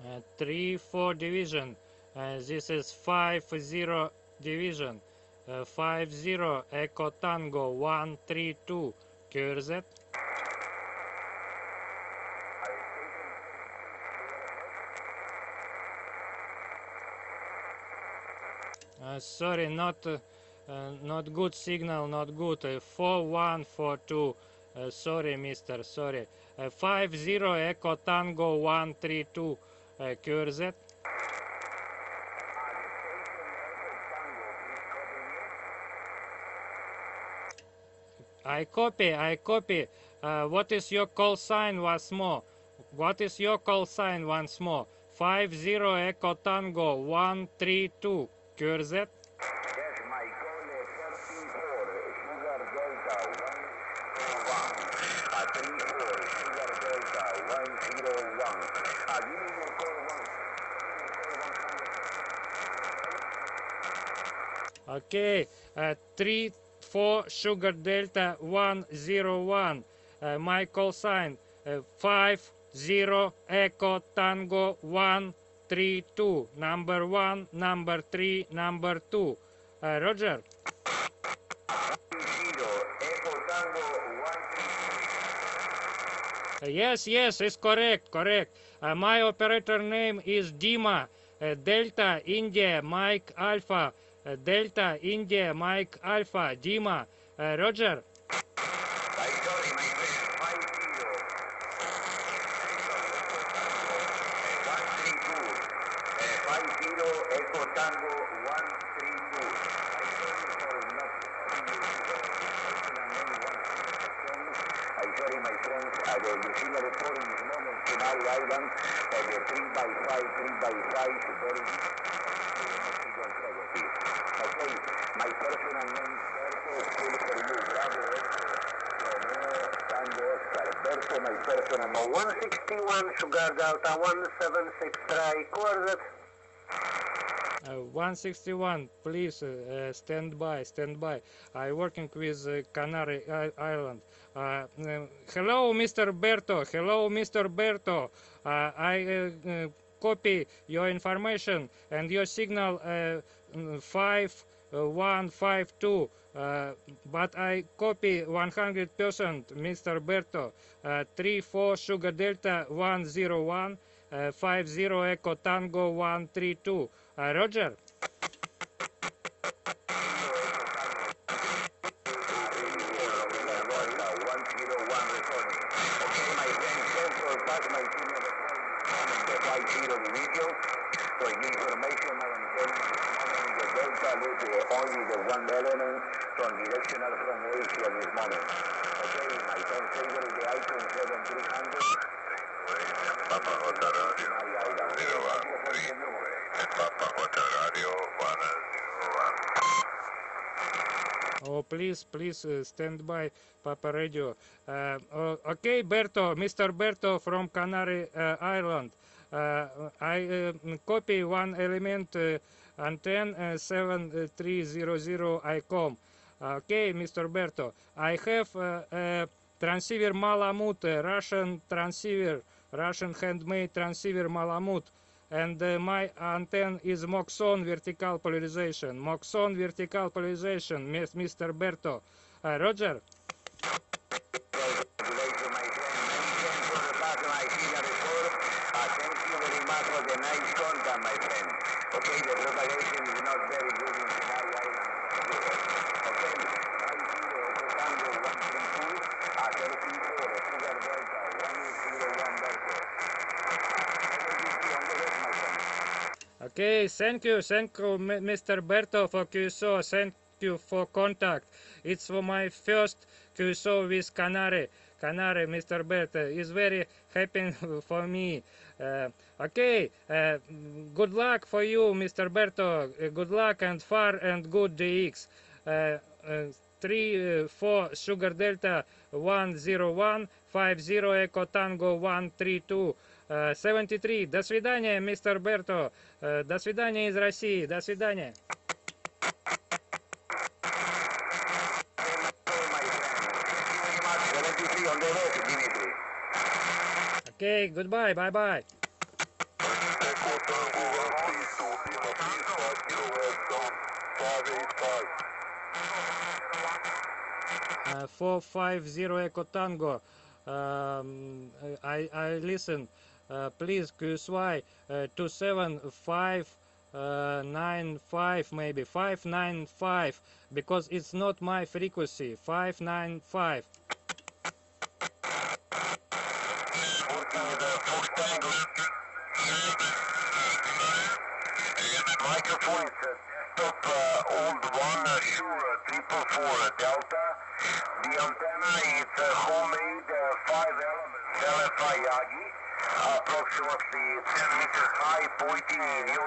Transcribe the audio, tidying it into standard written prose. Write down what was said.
3-4 division. This is 5-0 division. 5-0 Echo Tango 132. QRZ. Sorry, not good signal, not good. 4142. Sorry, mister, sorry. 50 Echo Tango 132. QRZ. I copy. What is your call sign once more? What is your call sign once more? 50 Echo Tango 132. QRZ. Yes, my call is 34, Sugar Delta 101. 34, Sugar Delta 101. Give me your call one. Okay, 3-4 Sugar Delta 101. My call sign 50 Echo Tango 132. Number 1, number 3, number 2. Roger. Echo Tango 132. Yes, it's correct. My operator name is Dima. Delta India Mike Alpha. Delta India Mike Alpha. Dima. Roger. Sorry, my friend. 50 Echo Tango 132. I'm sorry, my friends. The Lucina report in this moment, Canary Island, the 3x5, 3x5, very okay, my personal name is Berto, still for you, Bravo, Romeo, Tango, Oscar, Berto, my personal name. 161, Sugar Delta, 176, try, coordinate. 161, please stand by. I working with Canary Island. Hello, Mr. Berto. I copy your information and your signal 5152. But I copy 100%, Mr. Berto. 34 Sugar Delta 101. 50 Echo Tango 132. Roger. Only the one element from directional from Asia this moment. Okay, my phone saver is the iPhone 7300. Papa Hotel Radio 101. Papa Hotel Radio 101. Oh, please stand by, Papa Radio. Okay, Berto, Mr. Berto from Canary Island. I copy one element antenna 7300 ICOM. Okay, Mr. Berto. I have transceiver Malamut, Russian transceiver, Russian handmade transceiver Malamut. And my antenna is Moxon vertical polarization. Mr. Berto. Roger. Okay, the propagation is not very good in Canary Islands. Okay, 50 Tango 132, 34 Sugar Delta 101 Berto. Okay, thank you, Mr. Berto, for QSO. Thank you for contact. It's for my first QSO with Canary, Mr. Berto. It's very happy for me. Okay, good luck for you, Mr. Berto. Good luck and far and good DX. 3-4 Sugar Delta 101, 50 Echo Tango 132. 73. До свидания, мистер Берто. До свидания из России. До свидания. Okay, goodbye, bye-bye. Echo Tango 132, Lima, please 5 kHz zone 585. 450 Echo Tango. I listen. Please QSY 27595 maybe 595 because it's not my frequency. 595. Working with Fox Tango. Microphone is desktop old one, sure, 444 Delta. The antenna is homemade 5 elements LFI Yagi, approximately 10 meters high, pointing in your